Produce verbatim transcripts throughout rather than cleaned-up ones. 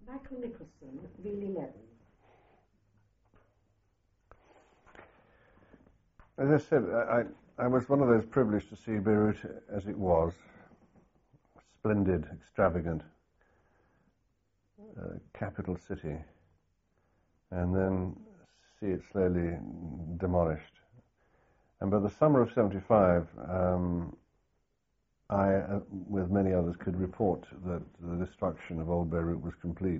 Michael Nicholson, Reel eleven. As I said, I, I was one of those privileged to see Beirut as it was, splendid, extravagant, uh, capital city, and then see it slowly demolished. And by the summer of seventy-five, um, I, uh, with many others, could report that the destruction of old Beirut was complete.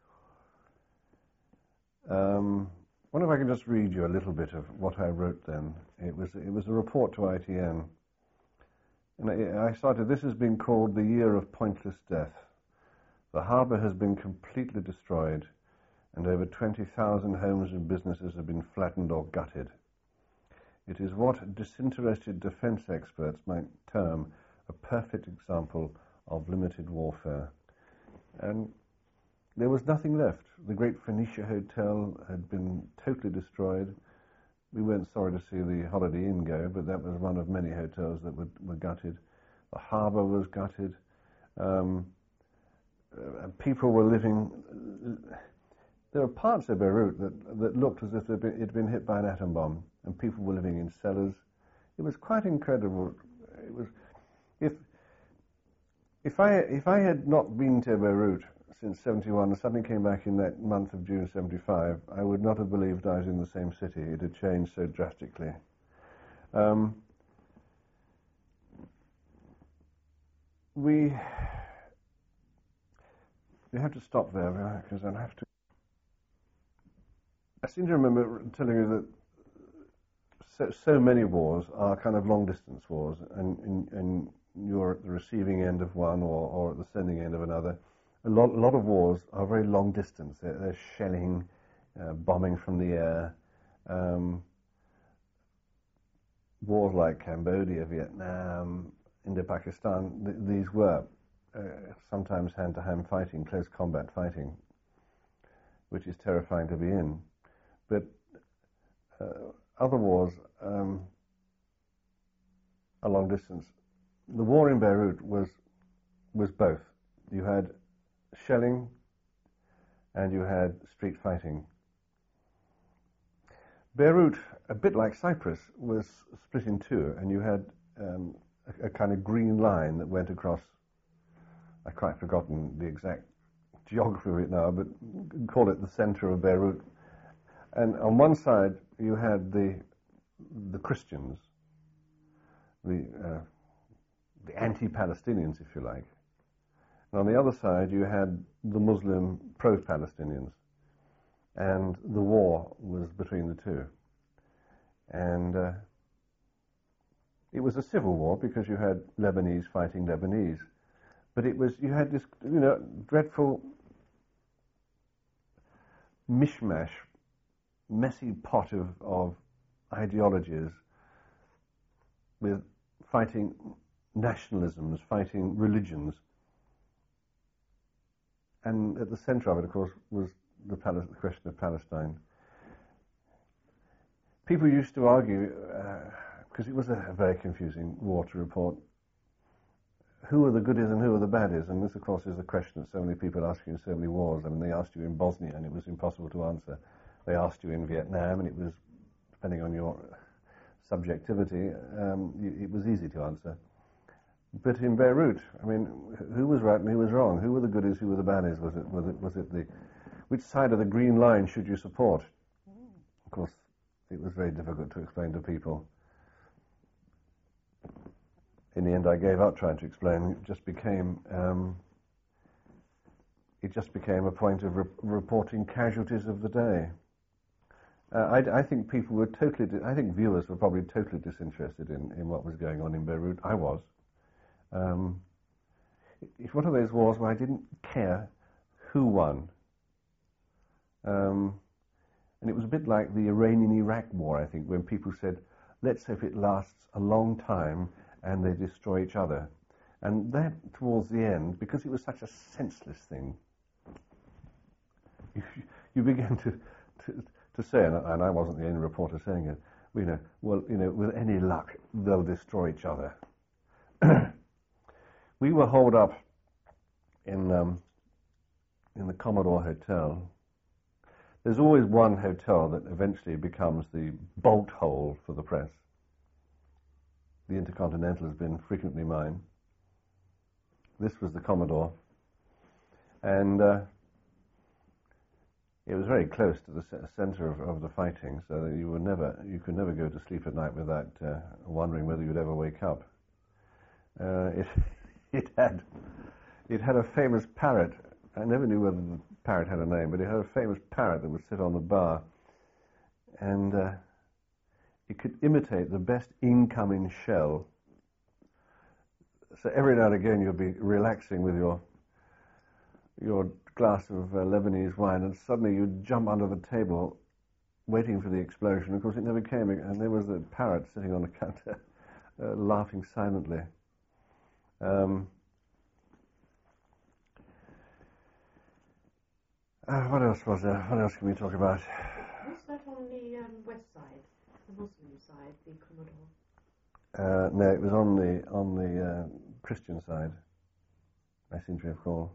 Um, I wonder if I can just read you a little bit of what I wrote then. It was it was a report to I T N. And I, I started, "This has been called the year of pointless death. The harbour has been completely destroyed, and over twenty thousand homes and businesses have been flattened or gutted. It is what disinterested defence experts might term a perfect example of limited warfare." And there was nothing left. The great Phoenicia Hotel had been totally destroyed. We weren't sorry to see the Holiday Inn go, but that was one of many hotels that were, were gutted. The harbour was gutted. Um, uh, people were living... There were parts of Beirut that, that looked as if it had been hit by an atom bomb, and people were living in cellars. It was quite incredible. It was... If, if, I, if I had not been to Beirut since seventy-one and suddenly came back in that month of June seventy-five, I would not have believed I was in the same city. It had changed so drastically. Um, we, we have to stop there because I'll have to... I seem to remember telling you that so, so many wars are kind of long-distance wars, and, and, and you're at the receiving end of one or, or at the sending end of another. A lot, a lot of wars are very long distance. They're, they're shelling, uh, bombing from the air. Um, wars like Cambodia, Vietnam, Indo-Pakistan, th these were uh, sometimes hand-to-hand fighting, close combat fighting, which is terrifying to be in. But uh, other wars um, are long distance. The war in Beirut was was both. You had shelling, and you had street fighting. Beirut, a bit like Cyprus, was split in two, and you had um, a, a kind of green line that went across. I've quite forgotten the exact geography of it now, but call it the center of Beirut. And on one side, you had the the Christians, the uh, the anti-Palestinians, if you like. And on the other side, you had the Muslim pro-Palestinians, and the war was between the two. And uh, it was a civil war because you had Lebanese fighting Lebanese, but it was you had this you know dreadful mishmash, messy pot of of ideologies with fighting nationalisms, fighting religions. And at the centre of it, of course, was the, Pal- the question of Palestine. People used to argue, because uh, it was a, a very confusing war to report, who are the goodies and who are the baddies? And this, of course, is the question that so many people ask you in so many wars. I mean, they asked you in Bosnia, and it was impossible to answer. They asked you in Vietnam, and it was, depending on your subjectivity, um, it was easy to answer. But in Beirut, I mean, who was right and who was wrong? Who were the goodies, who were the baddies? Was it, was it, was it the, which side of the green line should you support? Of course, it was very difficult to explain to people. In the end, I gave up trying to explain. It just became, um, it just became a point of re reporting casualties of the day. Uh, I, I think people were totally, I think viewers were probably totally disinterested in, in what was going on in Beirut. I was. Um, it's one of those wars where I didn't care who won. Um, and it was a bit like the Iranian-Iraq war, I think, when people said, let's hope it lasts a long time and they destroy each other. And that, towards the end, because it was such a senseless thing, you, you began to, to, to say, and, and I wasn't the only reporter saying it, you know, well, you know, with any luck, they'll destroy each other. We were holed up in um, in in the Commodore Hotel. There's always one hotel that eventually becomes the bolt hole for the press. The Intercontinental has been frequently mine. This was the Commodore. And uh, it was very close to the centre of, of the fighting, so that you would never, you could never go to sleep at night without uh, wondering whether you'd ever wake up. Uh, it, it had, it had a famous parrot. I never knew whether the parrot had a name, but it had a famous parrot that would sit on the bar, and uh, it could imitate the best incoming shell. So every now and again you'd be relaxing with your your glass of uh, Lebanese wine, and suddenly you'd jump under the table waiting for the explosion. Of course, it never came, and there was the parrot sitting on the counter uh, laughing silently. Um, uh, what else was there? What else can we talk about? Was that on the um, west side, the Muslim side, the Commodore? Uh, no, it was on the on the uh, Christian side. I seem to recall.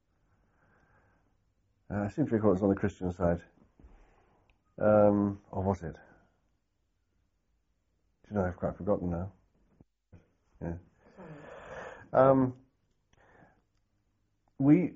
Uh, I seem to recall it was on the Christian side. Um, or was it? Do you know, I've quite forgotten now. Yeah. Um, we,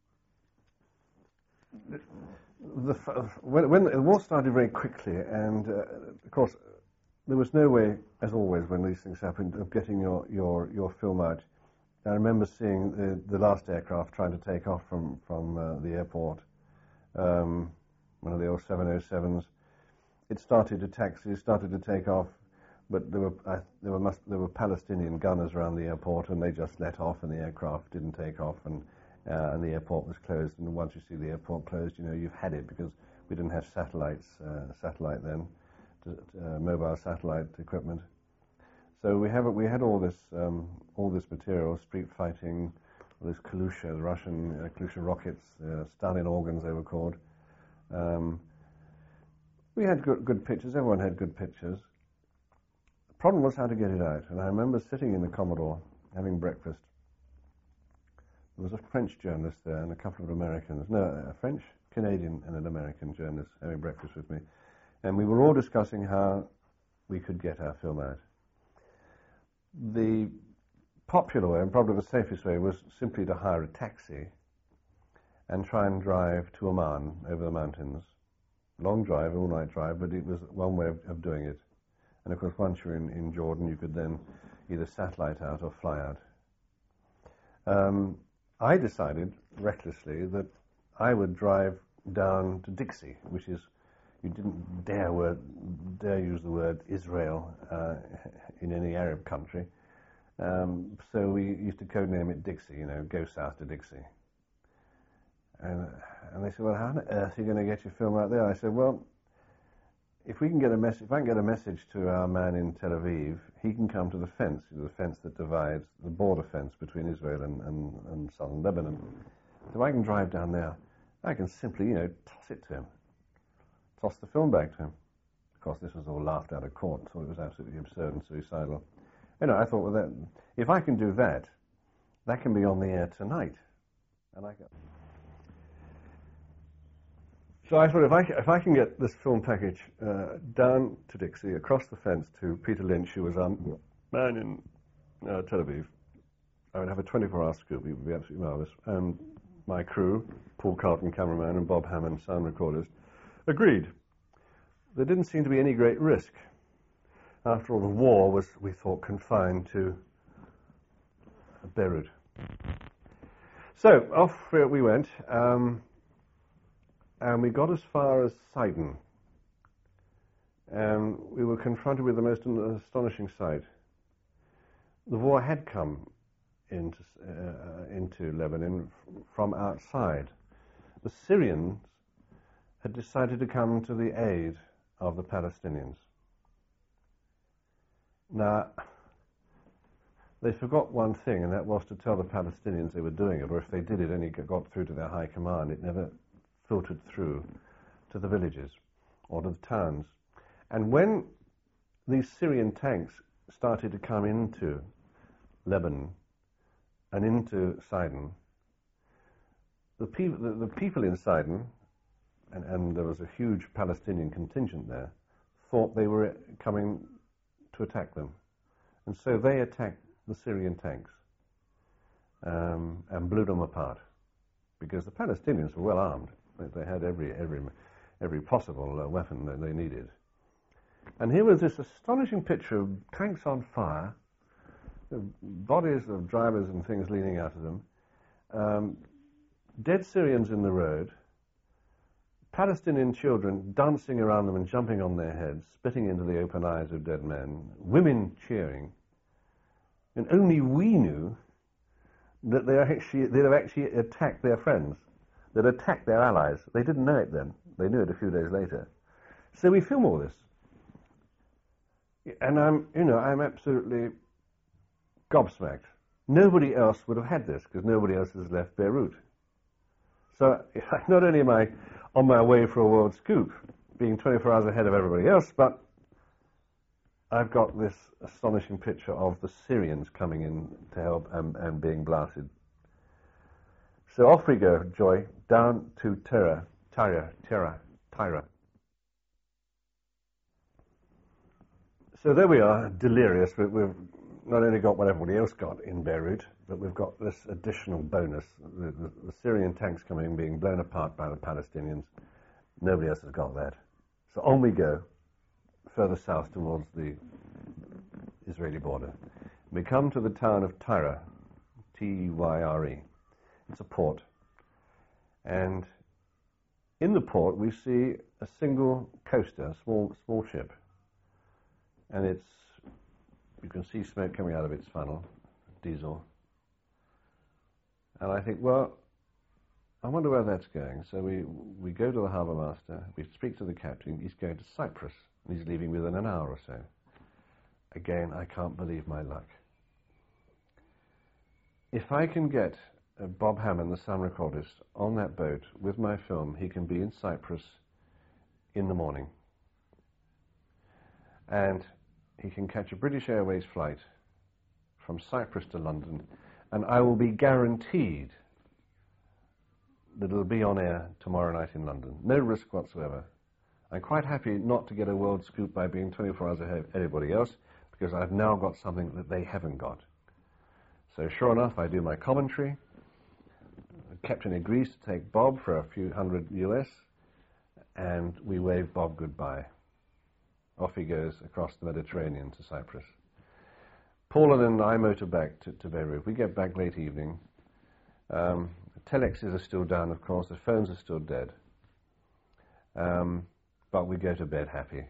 the, the, when, when the war started very quickly, and uh, of course, there was no way, as always when these things happened, of getting your, your, your film out. I remember seeing the, the last aircraft trying to take off from, from uh, the airport, um, one of the old seven oh sevens. It started to taxi, it started to take off, but there were, uh, there, were must, there were Palestinian gunners around the airport, and they just let off, and the aircraft didn't take off, and, uh, and the airport was closed. And once you see the airport closed, you know you've had it, because we didn't have satellites, uh, satellite then, to, uh, mobile satellite equipment. So we have we had all this um, all this material, street fighting, this Kalusha, the Russian uh, Kalusha rockets, uh, Stalin organs they were called. Um, we had good, good pictures. Everyone had good pictures. The problem was how to get it out. And I remember sitting in the Commodore having breakfast. There was a French journalist there and a couple of Americans. No, a French, Canadian, and an American journalist having breakfast with me, and we were all discussing how we could get our film out. The popular way, and probably the safest way, was simply to hire a taxi and try and drive to Amman over the mountains. Long drive, all-night drive, but it was one way of, of doing it. And of course, once you're in, in Jordan, you could then either satellite out or fly out. Um, I decided, recklessly, that I would drive down to Dixie, which is, you didn't dare word, dare use the word Israel uh, in any Arab country. Um, so we used to codename it Dixie, you know, go south to Dixie. And, and they said, well, how on earth are you going to get your film out there? I said, well, if we can get a message, if I can get a message to our man in Tel Aviv, he can come to the fence, the fence that divides, the border fence between Israel and, and, and southern Lebanon. So I can drive down there. I can simply, you know, toss it to him. Toss the film back to him. Of course, this was all laughed out of court, so it was absolutely absurd and suicidal. You know, I thought, well, that, if I can do that, that can be on the air tonight. And I go. So I thought, if I, if I can get this film package uh, down to Dixie, across the fence to Peter Lynch, who was our man in uh, Tel Aviv, I would have a twenty-four hour scoop. It would be absolutely marvellous. And my crew, Paul Carlton, cameraman, and Bob Hammond, sound recorders, agreed. There didn't seem to be any great risk. After all, the war was, we thought, confined to Beirut. So off we went, um, and we got as far as Sidon. And we were confronted with the most astonishing sight. The war had come into, uh, into Lebanon from outside. The Syrians had decided to come to the aid of the Palestinians. Now, they forgot one thing, and that was to tell the Palestinians they were doing it, or if they did it, only got through to their high command. It never filtered through to the villages or to the towns. And when these Syrian tanks started to come into Lebanon and into Sidon, the, pe the, the people in Sidon, and, and there was a huge Palestinian contingent there, thought they were coming to attack them. And so they attacked the Syrian tanks um, and blew them apart, because the Palestinians were well armed. They, they had every, every, every possible uh, weapon that they needed. And here was this astonishing picture of tanks on fire, bodies of drivers and things leaning out of them, um, dead Syrians in the road, Palestinian children dancing around them and jumping on their heads, spitting into the open eyes of dead men, women cheering. And only we knew that they actually, they'd have actually attacked their friends, they'd attacked their allies. They didn't know it then. They knew it a few days later. So we film all this. And I'm, you know, I'm absolutely gobsmacked. Nobody else would have had this, because nobody else has left Beirut. So not only am I on my way for a world scoop, being twenty-four hours ahead of everybody else, but I've got this astonishing picture of the Syrians coming in to help and, and being blasted. So off we go, Joy, down to Tyre, Tyre, Tyre, Tyre. So there we are, delirious. We, we've not only got what everybody else got in Beirut, but we've got this additional bonus. The, the, the Syrian tanks coming, being blown apart by the Palestinians. Nobody else has got that. So on we go, further south towards the Israeli border. We come to the town of Tyre, T Y R E. It's a port. And in the port we see a single coaster, a small, small ship. And it's, you can see smoke coming out of its funnel, diesel. And I think, well, I wonder where that's going. So we, we go to the harbour master, we speak to the captain, he's going to Cyprus, and he's leaving within an hour or so. Again, I can't believe my luck. If I can get uh, Bob Hammond, the sound recordist, on that boat with my film, he can be in Cyprus in the morning. And he can catch a British Airways flight from Cyprus to London, and I will be guaranteed that it'll be on air tomorrow night in London. No risk whatsoever. I'm quite happy not to get a world scoop by being twenty-four hours ahead of everybody else, because I've now got something that they haven't got. So sure enough, I do my commentary. The captain agrees to take Bob for a few hundred U S, and we wave Bob goodbye. Off he goes across the Mediterranean to Cyprus. Paula and I motor back to, to Beirut. We get back late evening. Um, telexes are still down, of course. The phones are still dead. Um, but we go to bed happy.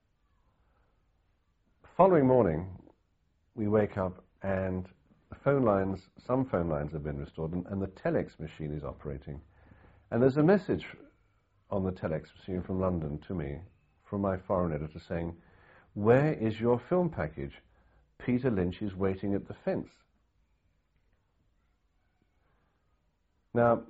Following morning, we wake up and the phone lines, some phone lines have been restored, and, and the telex machine is operating. And there's a message on the telex machine from London to me, from my foreign editor, saying, "Where is your film package? Peter Lynch is waiting at the fence." Now,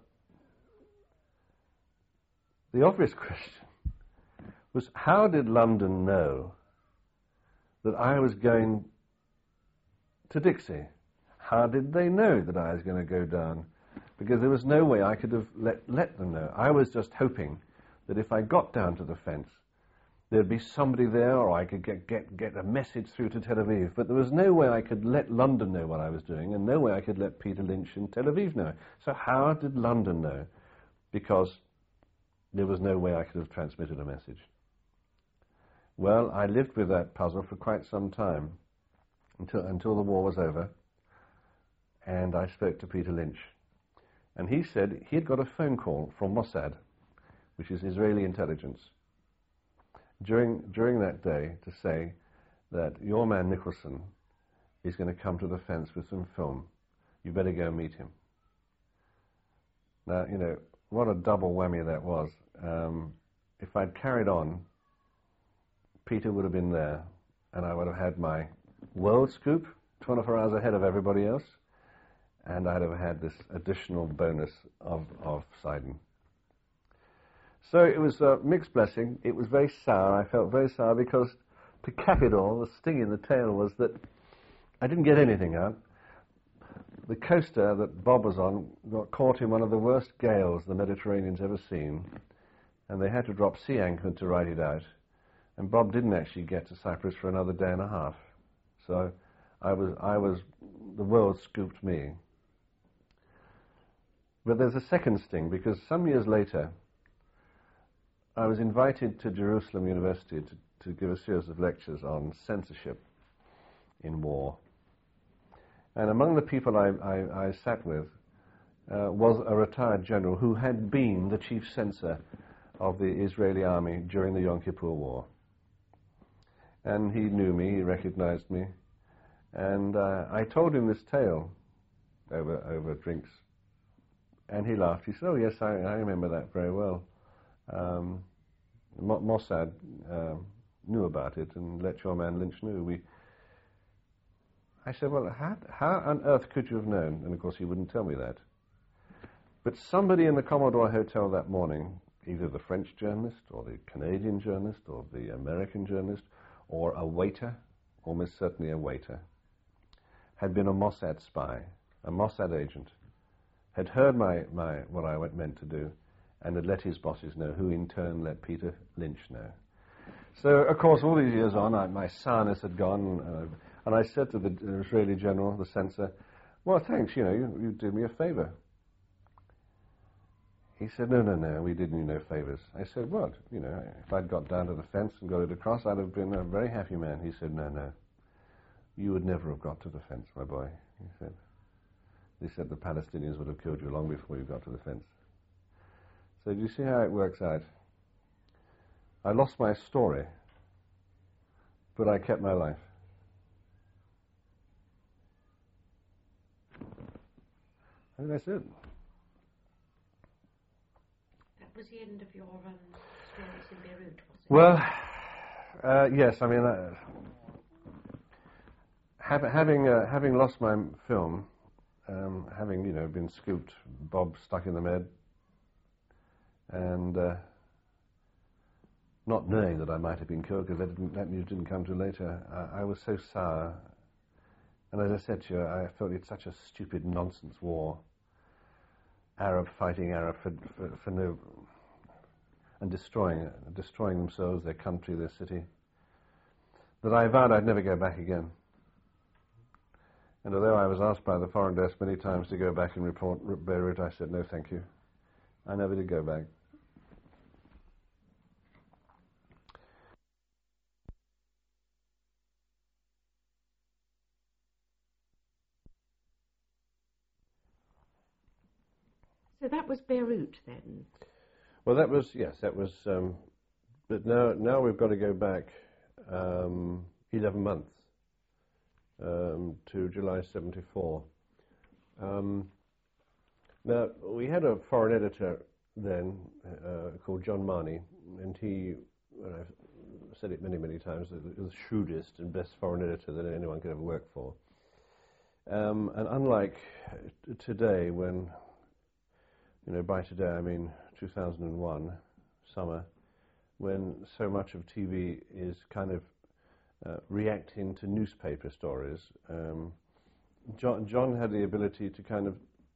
the obvious question was, how did London know that I was going to Dixie? How did they know that I was going to go down? Because there was no way I could have let, let them know. I was just hoping that if I got down to the fence, there'd be somebody there, or I could get, get, get a message through to Tel Aviv. But there was no way I could let London know what I was doing, and no way I could let Peter Lynch in Tel Aviv know. So how did London know? Because there was no way I could have transmitted a message. Well, I lived with that puzzle for quite some time, until, until the war was over, and I spoke to Peter Lynch. And he said he had got a phone call from Mossad, which is Israeli intelligence, During, during that day to say that your man Nicholson is going to come to the fence with some film. You better go meet him. Now, you know, what a double whammy that was. Um, if I'd carried on, Peter would have been there, and I would have had my world scoop, twenty-four hours ahead of everybody else, and I'd have had this additional bonus of, of Sidon. So it was a mixed blessing. It was very sour. I felt very sour because, to cap it all, the sting in the tail was that I didn't get anything out. the coaster that Bob was on got caught in one of the worst gales the Mediterranean's ever seen, and they had to drop sea anchor to ride it out. And Bob didn't actually get to Cyprus for another day and a half. So I was, I was, the world scooped me. But there's a second sting, because some years later, I was invited to Jerusalem University to, to give a series of lectures on censorship in war. And among the people I, I, I sat with uh, was a retired general who had been the chief censor of the Israeli army during the Yom Kippur War. And he knew me, he recognized me, and uh, I told him this tale over, over drinks. And he laughed. He said, "Oh yes, I, I remember that very well. Um, Mo- Mossad uh, knew about it, and let your man Lynch knew." We, I said, "Well, how, how on earth could you have known?" And of course, he wouldn't tell me that. But somebody in the Commodore Hotel that morning, either the French journalist, or the Canadian journalist, or the American journalist, or a waiter, almost certainly a waiter, had been a Mossad spy, a Mossad agent, had heard my, my what I went, meant to do, and had let his bosses know, who in turn let Peter Lynch know. So, of course, all these years on, I, my sourness had gone, uh, and I said to the Israeli general, the censor, "Well, thanks, you know, you, you did me a favor." He said, "No, no, no, we did you no favors." I said, "What? You know, if I'd got down to the fence and got it across, I'd have been a very happy man." He said, "No, no, you would never have got to the fence, my boy." He said, "They said the Palestinians would have killed you long before you got to the fence." So do you see how it works out? I lost my story, but I kept my life. I think that's it. That was the end of your um, experience in Beirut, was it? Well, uh, yes, I mean, uh, have, having uh, having lost my film, um, having, you know, been scooped, Bob stuck in the med, and uh, not knowing that I might have been killed, because that, didn't, that news didn't come till later, I, I was so sour. And as I said to you, I felt it's such a stupid nonsense war. Arab fighting Arab for, for, for no... and destroying destroying themselves, their country, their city, that I vowed I'd never go back again. And although I was asked by the foreign desk many times to go back and report Beirut, I said, "No, thank you." I never did go back. So that was Beirut then? Well, that was, yes, that was, um, but now now we've got to go back um, eleven months um, to July seventy-four. Um, now, we had a foreign editor then uh, called John Marney, and he, well, I've said it many, many times, was the shrewdest and best foreign editor that anyone could ever work for. Um, and unlike today, when, you know, by today I mean two thousand one, summer, when so much of T V is kind of uh, reacting to newspaper stories, um, John, John had the ability to kind of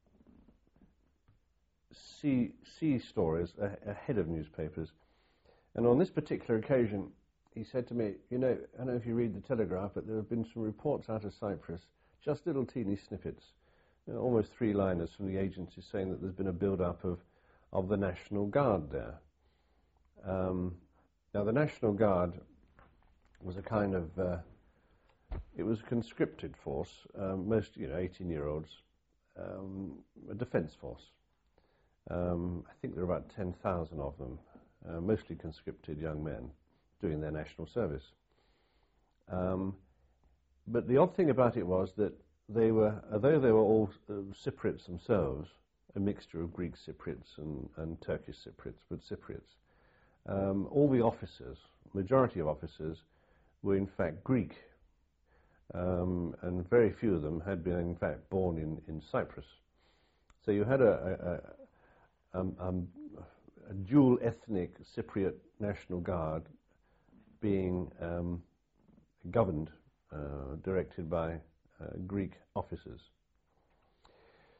see see stories a- ahead of newspapers. And on this particular occasion, he said to me, "You know, I don't know if you read the Telegraph, but there have been some reports out of Cyprus, just little teeny snippets, you know, almost three-liners from the agency saying that there's been a build-up of, of the National Guard there." Um, now, the National Guard was a kind of, uh, it was a conscripted force, um, most, you know, eighteen-year-olds, um, a defence force. Um, I think there were about ten thousand of them, uh, mostly conscripted young men doing their national service. Um, but the odd thing about it was that they were, although they were all uh, Cypriots themselves, a mixture of Greek Cypriots and, and Turkish Cypriots, but Cypriots, um, all the officers, majority of officers, were in fact Greek, um, and very few of them had been in fact born in, in Cyprus. So you had a, a, a, um, a dual ethnic Cypriot National Guard being um, governed, uh, directed by uh, Greek officers.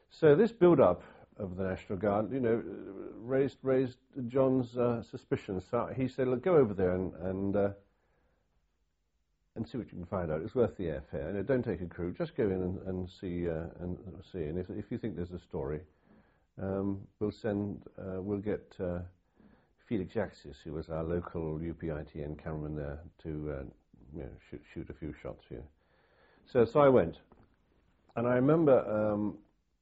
So this build-up of the National Guard, you know, raised raised John's uh, suspicions. So he said, "Look, go over there and and, uh, and see what you can find out. It's worth the airfare. And don't take a crew. Just go in and, and see uh, and see. And if if you think there's a story, um, we'll send uh, we'll get uh, Felix Yaxis, who was our local U P I T N cameraman there, to uh, you know, shoot shoot a few shots for you." So so I went, and I remember. Um,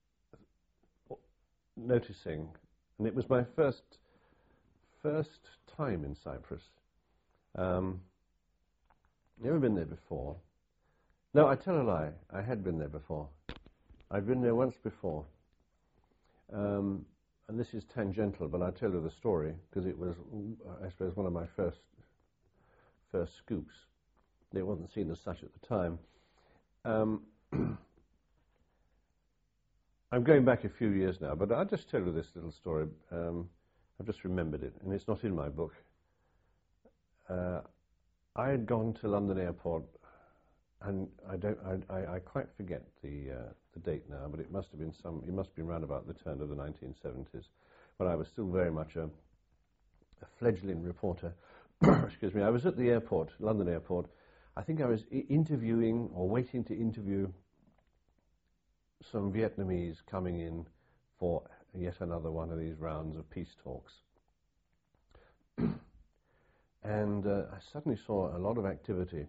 noticing, and it was my first first time in Cyprus. Um, never been there before. No, I tell a lie. I had been there before. I'd been there once before. Um, and this is tangential, but I'll tell you the story, because it was, I suppose, one of my first first scoops. It wasn't seen as such at the time. Um, I'm going back a few years now, but I'll just tell you this little story. Um, I've just remembered it, and it's not in my book. Uh, I had gone to London Airport, and I don't, I, I, I quite forget the uh, the date now, but it must have been some, it must have been around about the turn of the nineteen seventies, when I was still very much a, a fledgling reporter. Excuse me. I was at the airport, London Airport. I think I was I- interviewing or waiting to interview some Vietnamese coming in for yet another one of these rounds of peace talks. And uh, I suddenly saw a lot of activity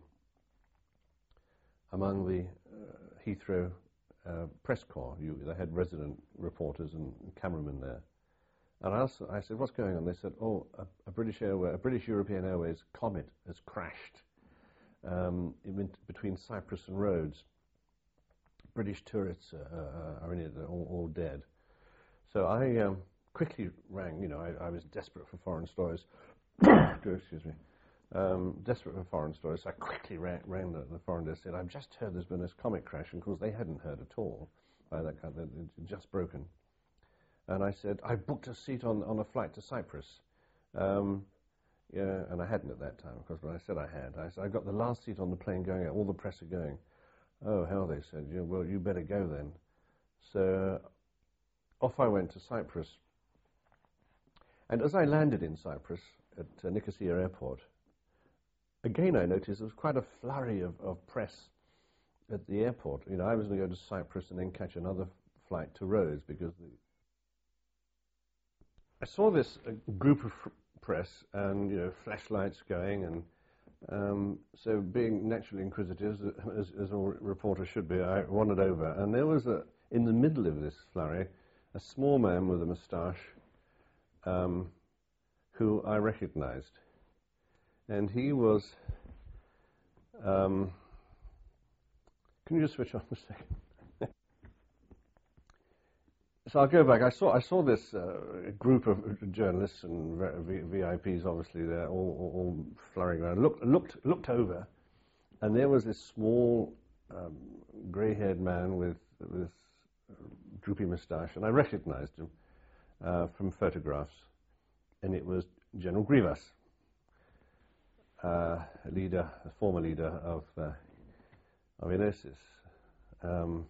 among the uh, Heathrow uh, press corps. You, they had resident reporters and cameramen there. And I, also, I said, "What's going on?" They said, "Oh, a, a British Airway, a British European Airways Comet has crashed um, in, between Cyprus and Rhodes. British tourists uh, are in it, all, all dead." So I um, quickly rang, you know, I, I was desperate for foreign stories. Excuse me. Um, desperate for foreign stories. So I quickly rang, rang the, the foreign desk and said, "I've just heard there's been this comet crash." And of course, they hadn't heard at all. By that kind of, it just broken. And I said, "I booked a seat on, on a flight to Cyprus." Um, yeah, and I hadn't at that time, of course, but I said I had. I said, "I got the last seat on the plane going out. All the press are going." "Oh, hell," they said. "Yeah, well, you better go then." So off I went to Cyprus. And as I landed in Cyprus at uh, Nicosia Airport, again I noticed there was quite a flurry of, of press at the airport. You know, I was going to go to Cyprus and then catch another flight to Rhodes because the I saw this uh, group of fr- press and, you know, flashlights going, and Um, so being naturally inquisitive, as, as all reporters should be, I wandered over, and there was, a, in the middle of this flurry, a small man with a moustache um, who I recognized. And he was, um, can you just switch off a second? So I'll go back. I saw I saw this uh, group of journalists and v- V I Ps, obviously, there, all, all, all flurrying around. Looked looked looked over, and there was this small, um, grey-haired man with this droopy moustache, and I recognized him uh, from photographs, and it was General Grivas, uh, leader, a former leader of uh, of Enosis. Um,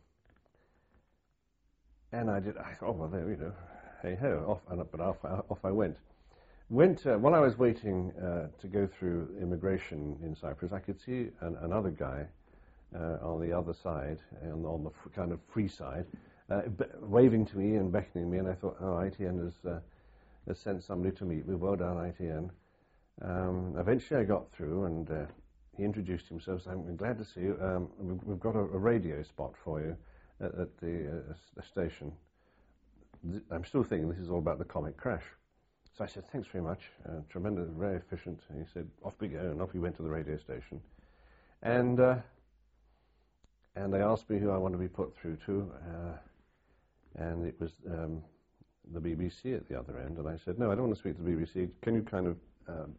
And I did, I thought, oh, well, there, you know, hey ho, off, and, but off, off I went. Went, uh, while I was waiting uh, to go through immigration in Cyprus, I could see an, another guy uh, on the other side, on, on the f- kind of free side, uh, b- waving to me and beckoning me, and I thought, oh, I T N has, uh, has sent somebody to meet me. Well done, I T N. Um, eventually I got through, and uh, he introduced himself, so I'm glad to see you. Um, we've, we've got a, a radio spot for you at, at the, uh, the station. Th- I'm still thinking this is all about the comet crash. So I said, thanks very much, uh, tremendous, very efficient. And he said, off we go, and off we went to the radio station. And uh, and they asked me who I wanted to be put through to, uh, and it was um, the B B C at the other end. And I said, no, I don't want to speak to the B B C. Can you kind of um,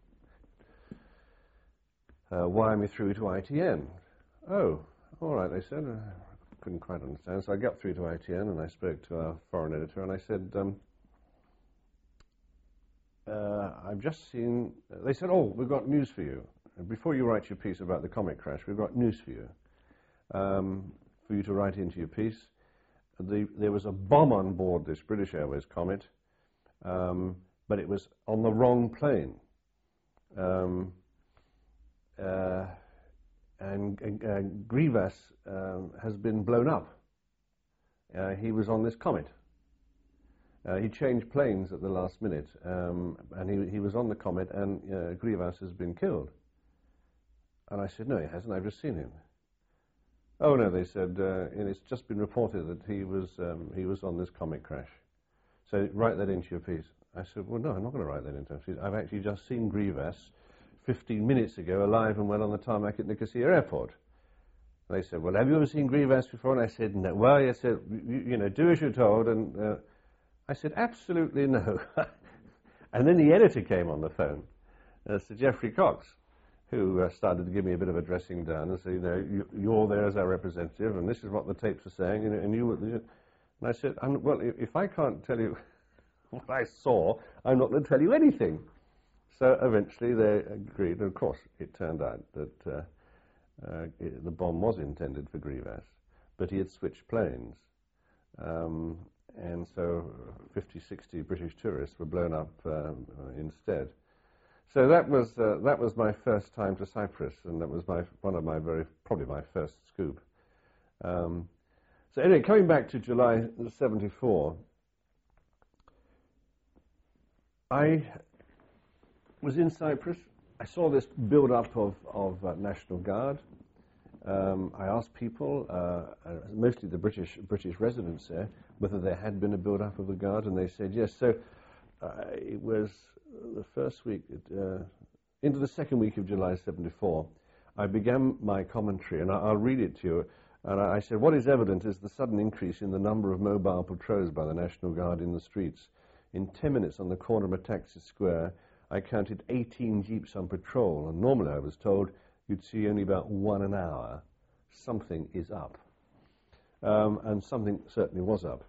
uh, wire me through to I T N? Oh, all right, they said. Uh, I couldn't quite understand. So I got through to I T N, and I spoke to our foreign editor, and I said, um, Uh, I've just seen, uh, they said, oh, we've got news for you. Before you write your piece about the comet crash, we've got news for you, um, for you to write into your piece. the, there was a bomb on board this British Airways Comet, um, but it was on the wrong plane. Um, uh, and uh, Grivas um, has been blown up. Uh, he was on this Comet. Uh, he changed planes at the last minute, um, and he, he was on the Comet, and uh, Grivas has been killed. And I said, no, he hasn't, I've just seen him. Oh, no, they said, uh, and it's just been reported that he was, um, he was on this Comet crash. So write that into your piece. I said, well, no, I'm not going to write that into my piece. I've actually just seen Grivas fifteen minutes ago, alive and well on the tarmac at Nicosia Airport. And they said, well, have you ever seen Grivas before? And I said, no. Well, I said, you, you know, do as you're told. And uh, I said, absolutely no. And then the editor came on the phone, uh, Sir Geoffrey Cox, who uh, started to give me a bit of a dressing down and say, you know, you, you're there as our representative, and this is what the tapes are saying, you know, and you. And I said, I'm, well, if I can't tell you what I saw, I'm not going to tell you anything. So eventually they agreed, and of course it turned out that uh, uh, it, the bomb was intended for Grivas, but he had switched planes. Um, and so fifty, sixty British tourists were blown up um, uh, instead. So that was uh, that was my first time to Cyprus, and that was my one of my very probably my first scoop. Um, so anyway, coming back to July seventy-four, I was in Cyprus. I saw this build-up of of uh, National Guard. Um, I asked people, uh, uh, mostly the British British residents there, whether there had been a build-up of the Guard, and they said yes. So uh, it was the first week, uh, into the second week of July seventy-four, I began my commentary, and I, I'll read it to you. And I, I said, what is evident is the sudden increase in the number of mobile patrols by the National Guard in the streets. In ten minutes on the corner of Metaxas Square, I counted eighteen jeeps on patrol, and normally I was told you'd see only about one an hour. Something is up. Um, and something certainly was up.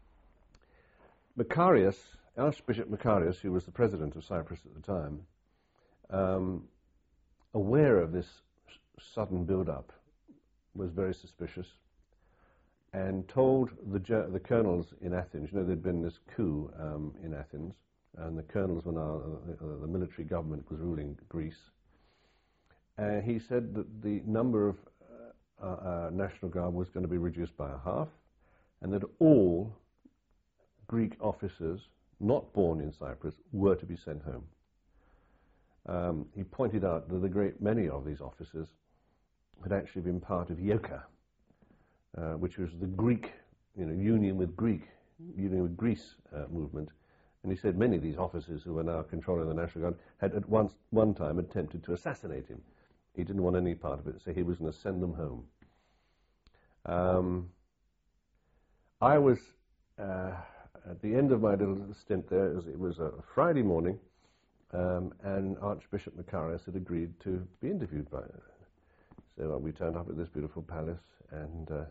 Macarius, Archbishop Macarius, who was the president of Cyprus at the time, um, aware of this sudden build-up, was very suspicious and told the, the colonels in Athens, you know, there'd been this coup um, in Athens, and the colonels were now, uh, the military government was ruling Greece. Uh, he said that the number of uh, uh, National Guard was going to be reduced by a half, and that all Greek officers not born in Cyprus were to be sent home. Um, he pointed out that a great many of these officers had actually been part of Ioka, uh, which was the Greek, you know, union with Greek, union with Greece uh, movement. And he said many of these officers who were now controlling the National Guard had at once, one time attempted to assassinate him. He didn't want any part of it, so he was going to send them home. Um, I was, uh, at the end of my little stint there, it was, it was a Friday morning, um, and Archbishop Macarius had agreed to be interviewed by her. So uh, we turned up at this beautiful palace, and uh,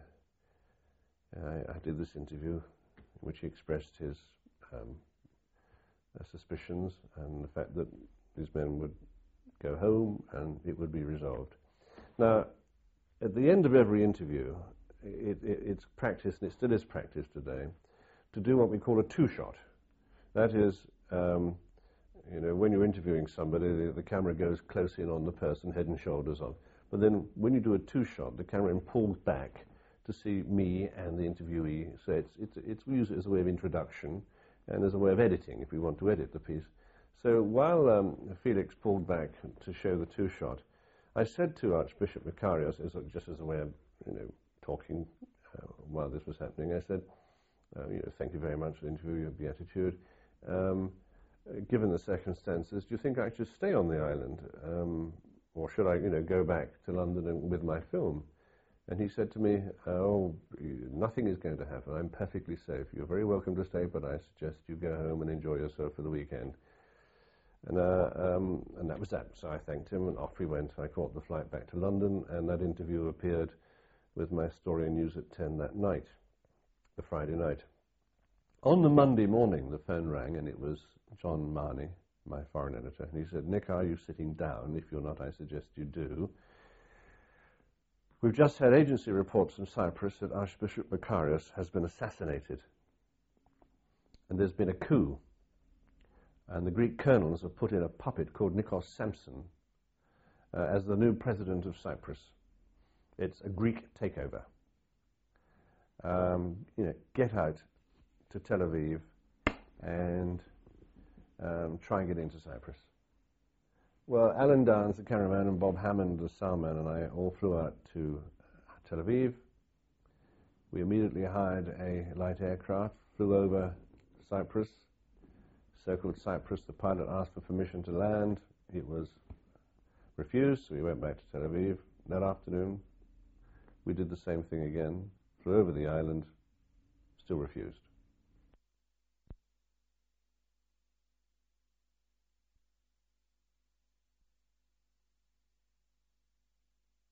I, I did this interview, in which he expressed his um, uh, suspicions and the fact that these men would go home and it would be resolved. Now, at the end of every interview, it, it, it's practice, and it still is practice today, to do what we call a two-shot. That is, um, you know, when you're interviewing somebody, the, the camera goes close in on the person, head and shoulders on. But then when you do a two-shot, the camera pulls back to see me and the interviewee. So it's, it's, it's, we use it as a way of introduction and as a way of editing, if we want to edit the piece. So while um, Felix pulled back to show the two-shot, I said to Archbishop Macarius, as a, just as a way of, you know, talking uh, while this was happening, I said, uh, you know, thank you very much for the interview, your beatitude. Um, uh, given the circumstances, do you think I should stay on the island, um, or should I, you know, go back to London and, with my film? And he said to me, oh, nothing is going to happen. I'm perfectly safe. You're very welcome to stay, but I suggest you go home and enjoy yourself for the weekend. And, uh, um, and that was that. So I thanked him, and off we went. I caught the flight back to London, and that interview appeared with my story in News at ten that night, the Friday night. On the Monday morning, the phone rang, and it was John Marney, my foreign editor. And he said, Nick, are you sitting down? If you're not, I suggest you do. We've just had agency reports from Cyprus that Archbishop Makarios has been assassinated. And there's been a coup. And the Greek colonels have put in a puppet called Nikos Samson uh, as the new president of Cyprus. It's a Greek takeover. Um, you know, get out to Tel Aviv and um, try and get into Cyprus. Well, Alan Downs, the cameraman, and Bob Hammond, the soundman, and I all flew out to Tel Aviv. We immediately hired a light aircraft, flew over Cyprus, circled Cyprus. The pilot asked for permission to land. It was refused, so we went back to Tel Aviv. That afternoon, we did the same thing again, flew over the island, still refused.